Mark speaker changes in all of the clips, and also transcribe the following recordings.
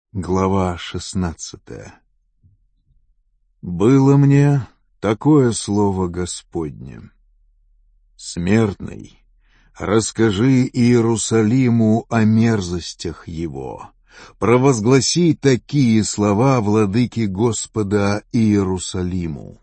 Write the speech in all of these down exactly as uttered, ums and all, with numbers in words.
Speaker 1: Глава шестнадцатая. Было мне такое слово Господне: смертный, расскажи Иерусалиму о мерзостях его, провозгласи такие слова владыки Господа Иерусалиму.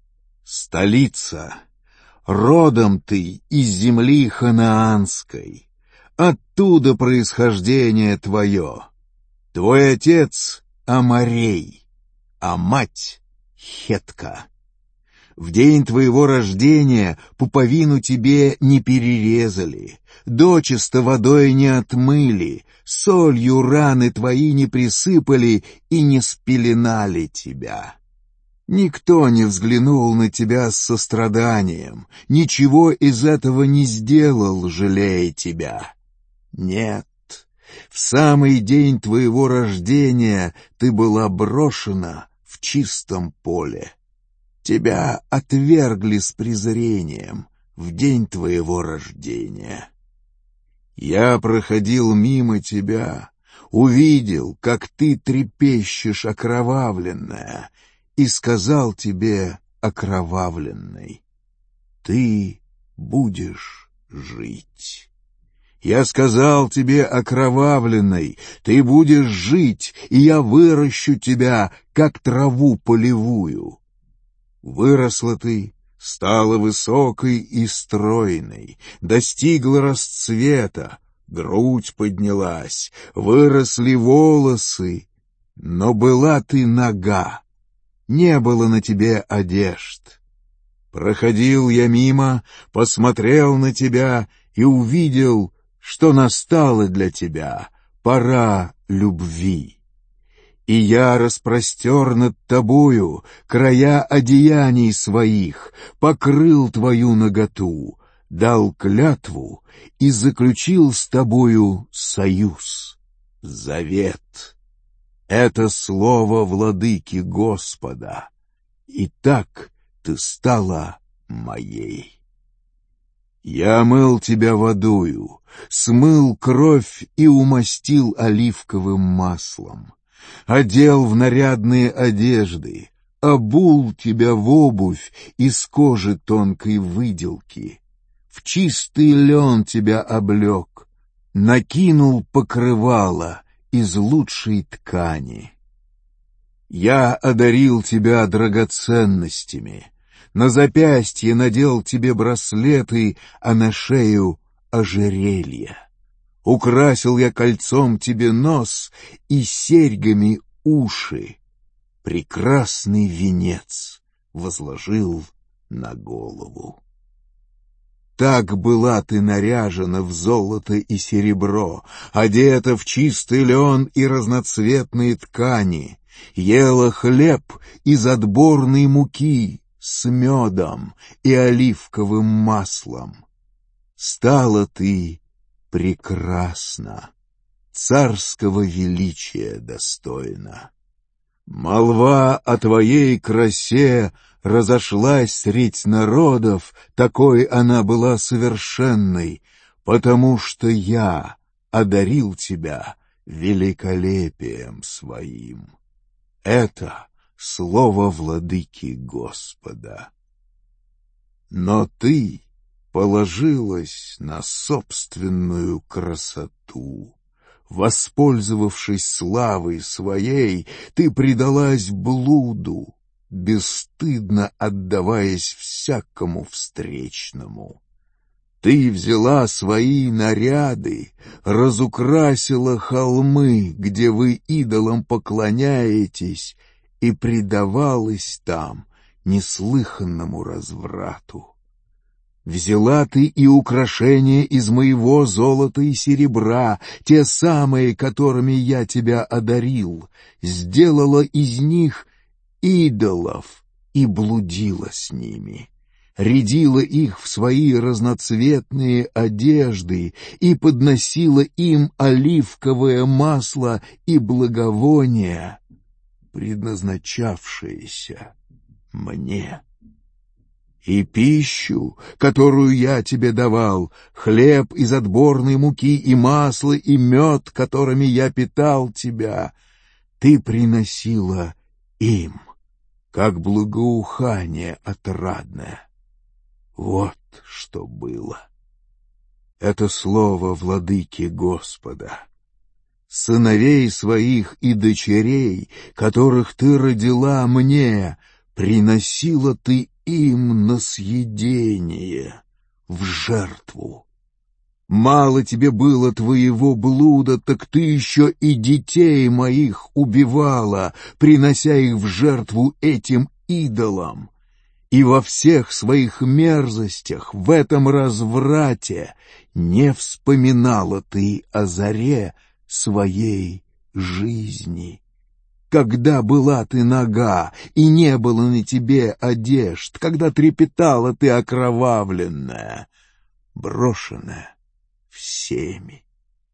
Speaker 1: Столица, родом ты из земли ханаанской, оттуда происхождение твое. Твой отец — Аморей, а мать — Хетка. В день твоего рождения пуповину тебе не перерезали, дочисто водой не отмыли, солью раны твои не присыпали и не спеленали тебя. Никто не взглянул на тебя с состраданием, ничего из этого не сделал, жалея тебя. Нет. В самый день твоего рождения ты была брошена в чистом поле. Тебя отвергли с презрением в день твоего рождения. Я проходил мимо тебя, увидел, как ты трепещешь окровавленная, и сказал тебе, окровавленной: ты будешь жить. Я сказал тебе, окровавленной, ты будешь жить, и я выращу тебя, как траву полевую. Выросла ты, стала высокой и стройной, достигла расцвета, грудь поднялась, выросли волосы, но была ты нага, не было на тебе одежд. Проходил я мимо, посмотрел на тебя и увидел, что настала для тебя пора любви. И я распростер над тобою края одеяний своих, покрыл твою наготу, дал клятву и заключил с тобою союз, завет. Это слово владыки Господа, и так ты стала моей. Я омыл тебя водою, смыл кровь и умастил оливковым маслом, одел в нарядные одежды, обул тебя в обувь из кожи тонкой выделки, в чистый лен тебя облек, накинул покрывало из лучшей ткани. Я одарил тебя драгоценностями, на запястье надел тебе браслеты, а на шею — ожерелье. Украсил я кольцом тебе нос и серьгами уши. Прекрасный венец возложил на голову. Так была ты наряжена в золото и серебро, одета в чистый лен и разноцветные ткани, ела хлеб из отборной муки с медом и оливковым маслом. Стала ты прекрасна, царского величия достойна. Молва о твоей красе разошлась средь народов, такой она была совершенной, потому что я одарил тебя великолепием своим. Это слово владыки Господа. Но ты положилась на собственную красоту. Воспользовавшись славой своей, ты предалась блуду, бесстыдно отдаваясь всякому встречному. Ты взяла свои наряды, разукрасила холмы, где вы идолам поклоняетесь, и предавалась там неслыханному разврату. Взяла ты и украшения из моего золота и серебра, те самые, которыми я тебя одарил, сделала из них идолов и блудила с ними, рядила их в свои разноцветные одежды и подносила им оливковое масло и благовония, предназначавшиеся мне. И пищу, которую я тебе давал, хлеб из отборной муки и масло и мед, которыми я питал тебя, ты приносила им, как благоухание отрадное. Вот что было. Это слово владыки Господа. Сыновей своих и дочерей, которых ты родила мне, приносила ты им на съедение, в жертву. Мало тебе было твоего блуда, так ты еще и детей моих убивала, принося их в жертву этим идолам. И во всех своих мерзостях, в этом разврате, не вспоминала ты о заре своей жизни. Когда была ты нага, и не было на тебе одежд, когда трепетала ты окровавленная, брошенная всеми.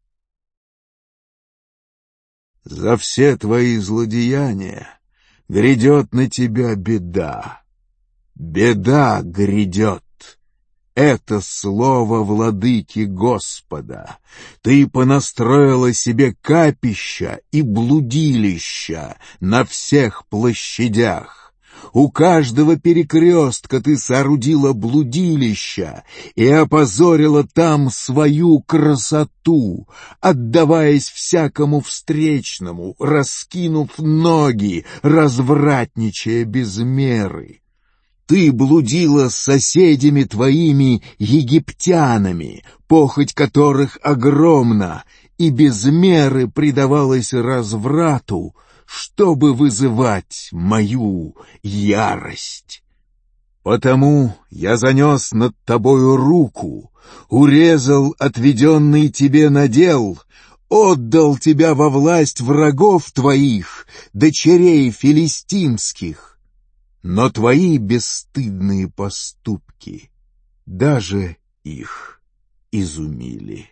Speaker 1: За все твои злодеяния грядет на тебя беда. Беда грядет. Это слово владыки Господа. Ты понастроила себе капища и блудилища на всех площадях. У каждого перекрестка ты соорудила блудилища и опозорила там свою красоту, отдаваясь всякому встречному, раскинув ноги, развратничая без меры. Ты блудила с соседями твоими египтянами, похоть которых огромна, и без меры предавалась разврату, чтобы вызывать мою ярость. Потому я занес над тобою руку, урезал отведенный тебе надел, отдал тебя во власть врагов твоих, дочерей филистимских. Но твои бесстыдные поступки даже их изумили.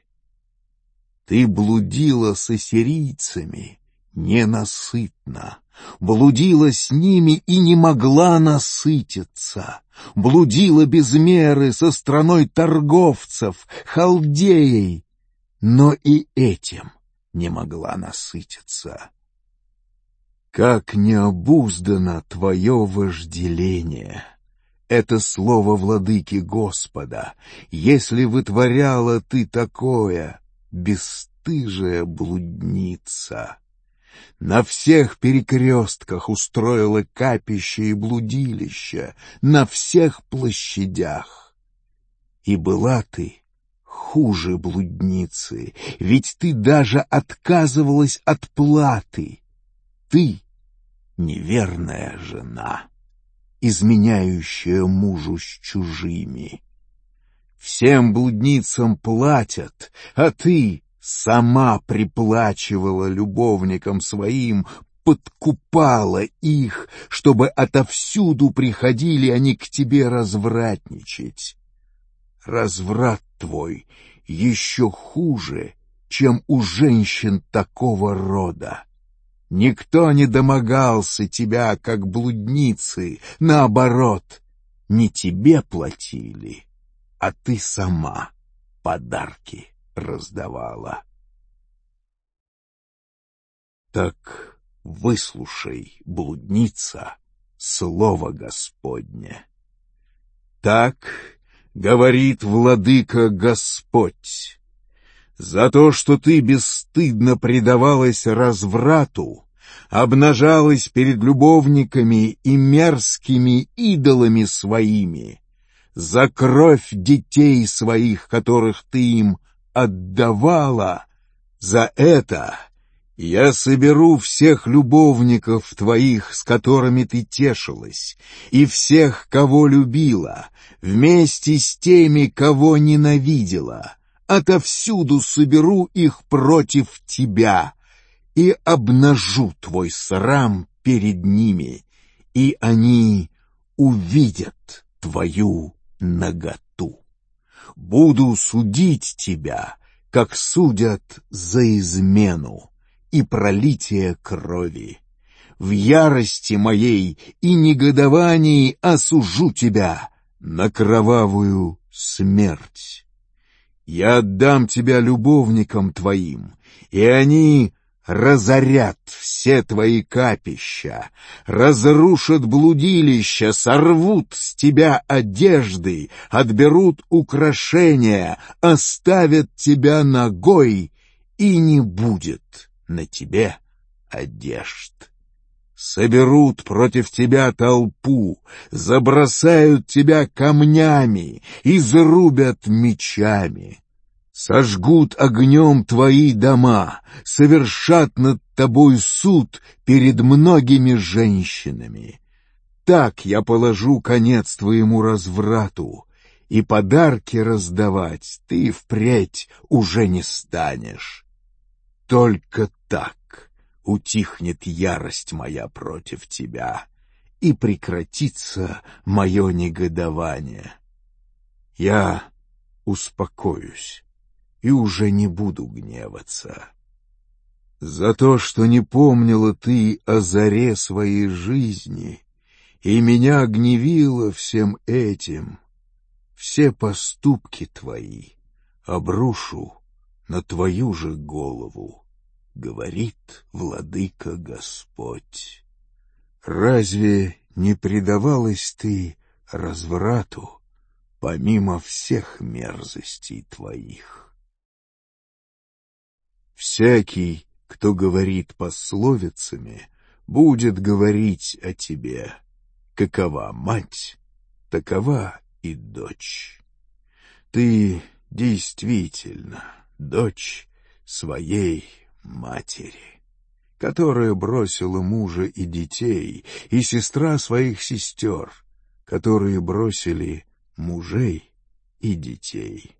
Speaker 1: Ты блудила с ассирийцами ненасытно, блудила с ними и не могла насытиться, блудила без меры со страной торговцев, халдеей, но и этим не могла насытиться. Как необуздано твое вожделение! Это слово владыки Господа. Если вытворяла ты такое, бесстыжая блудница. На всех перекрестках устроила капище и блудилище, на всех площадях. И была ты хуже блудницы, ведь ты даже отказывалась от платы. Ты неверная жена, изменяющая мужу с чужими. Всем блудницам платят, а ты сама приплачивала любовникам своим, подкупала их, чтобы отовсюду приходили они к тебе развратничать. Разврат твой еще хуже, чем у женщин такого рода. Никто не домогался тебя, как блудницы, наоборот, не тебе платили, а ты сама подарки раздавала. Так выслушай, блудница, слово Господне. Так говорит владыка Господь. За то, что ты бесстыдно предавалась разврату, обнажалась перед любовниками и мерзкими идолами своими, за кровь детей своих, которых ты им отдавала, за это я соберу всех любовников твоих, с которыми ты тешилась, и всех, кого любила, вместе с теми, кого ненавидела. Отовсюду соберу их против тебя и обнажу твой срам перед ними, и они увидят твою наготу. Буду судить тебя, как судят за измену и пролитие крови. В ярости моей и негодовании осужу тебя на кровавую смерть. Я отдам тебя любовникам твоим, и они разорят все твои капища, разрушат блудилища, сорвут с тебя одежды, отберут украшения, оставят тебя нагой, и не будет на тебе одежд. Соберут против тебя толпу, забросают тебя камнями, изрубят мечами. Сожгут огнем твои дома, совершат над тобой суд перед многими женщинами. Так я положу конец твоему разврату, и подарки раздавать ты впредь уже не станешь. Только так утихнет ярость моя против тебя, и прекратится мое негодование. Я успокоюсь и уже не буду гневаться. За то, что не помнила ты о заре своей жизни, и меня гневила всем этим, все поступки твои обрушу на твою же голову, говорит владыка Господь. Разве не предавалась ты разврату, помимо всех мерзостей твоих? Всякий, кто говорит пословицами, будет говорить о тебе. Какова мать, такова и дочь. Ты действительно дочь своей матери, которая бросила мужа и детей, и сестра своих сестер, которые бросили мужей и детей.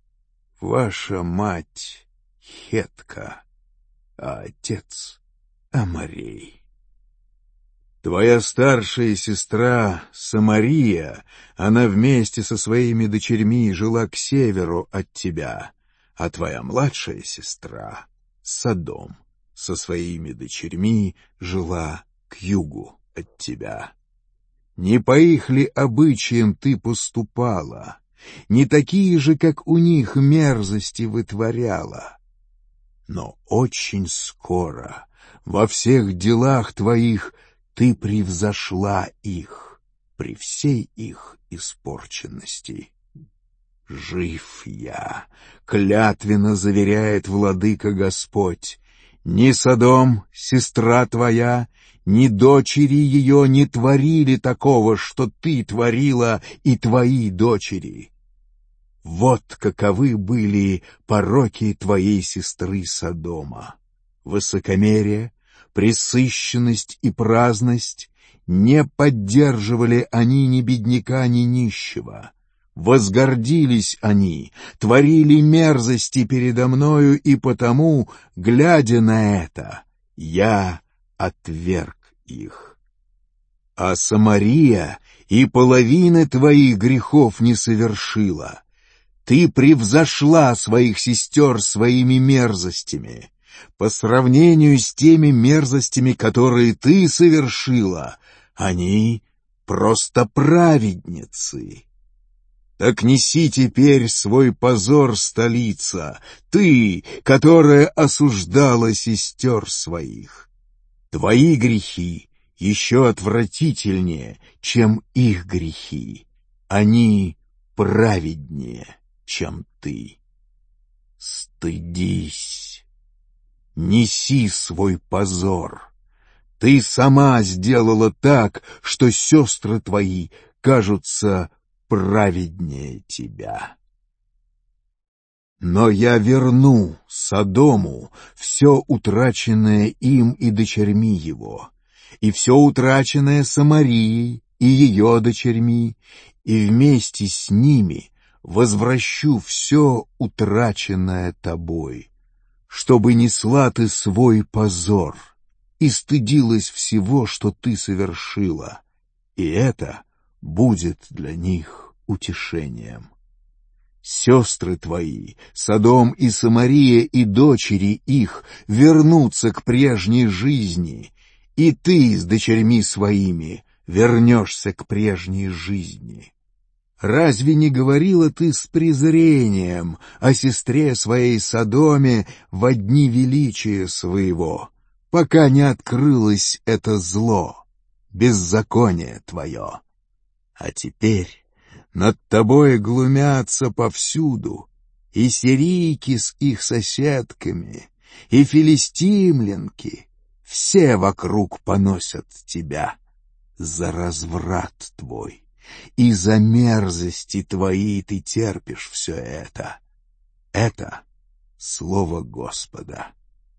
Speaker 1: Ваша мать Хетка, а отец Аморей. Твоя старшая сестра Самария, она вместе со своими дочерьми жила к северу от тебя, а твоя младшая сестра Содом со своими дочерьми жила к югу от тебя. Не по их ли обычаям ты поступала, не такие же, как у них, мерзости вытворяла? Но очень скоро во всех делах твоих ты превзошла их при всей их испорченности. Жив я, клятвенно заверяет владыка Господь, ни Содом, сестра твоя, ни дочери ее не творили такого, что ты творила и твои дочери. Вот каковы были пороки твоей сестры Содома: высокомерие, пресыщенность и праздность. Не поддерживали они ни бедняка, ни нищего. Возгордились они, творили мерзости передо мною, и потому, глядя на это, я отверг их. А Самария и половины твоих грехов не совершила. Ты превзошла своих сестер своими мерзостями. По сравнению с теми мерзостями, которые ты совершила, они просто праведницы. Так неси теперь свой позор, столица, ты, которая осуждала сестер своих. Твои грехи еще отвратительнее, чем их грехи. Они праведнее, чем ты. Стыдись, неси свой позор. Ты сама сделала так, что сестры твои кажутся праведнее тебя. Но я верну Содому все утраченное им и дочерьми его, и все утраченное Самарией и ее дочерьми, и вместе с ними возвращу все утраченное тобой, чтобы несла ты свой позор и стыдилась всего, что ты совершила, и это будет для них утешением. Сестры твои, Содом и Самария и дочери их, вернутся к прежней жизни, и ты с дочерьми своими вернешься к прежней жизни. Разве не говорила ты с презрением о сестре своей Содоме во дни величия своего, пока не открылось это зло, беззаконие твое? А теперь над тобой глумятся повсюду, и сирийки с их соседками, и филистимлянки, все вокруг поносят тебя за разврат твой. И за мерзости твои ты терпишь все это. Это слово Господа.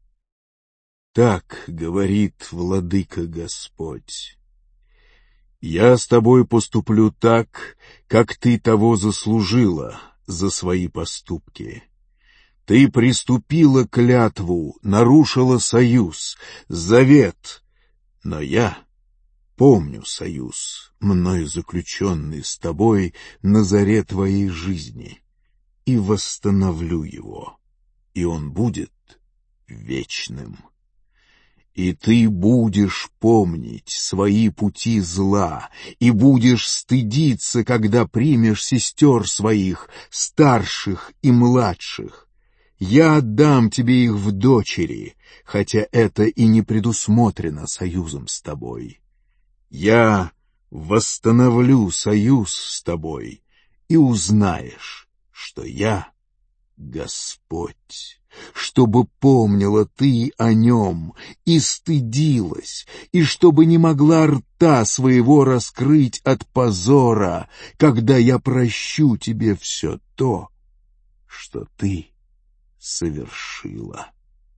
Speaker 1: Так говорит владыка Господь: я с тобой поступлю так, как ты того заслужила за свои поступки. Ты приступила клятву, нарушила союз, завет, но я помню союз, мною заключенный с тобой на заре твоей жизни, и восстановлю его, и он будет вечным. И ты будешь помнить свои пути зла, и будешь стыдиться, когда примешь сестер своих, старших и младших. Я отдам тебе их в дочери, хотя это и не предусмотрено союзом с тобой. Я восстановлю союз с тобой, и узнаешь, что я Господь, чтобы помнила ты о нем и стыдилась, и чтобы не могла рта своего раскрыть от позора, когда я прощу тебе все то, что ты совершила.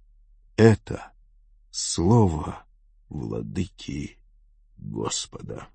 Speaker 1: Это слово владыки Господа.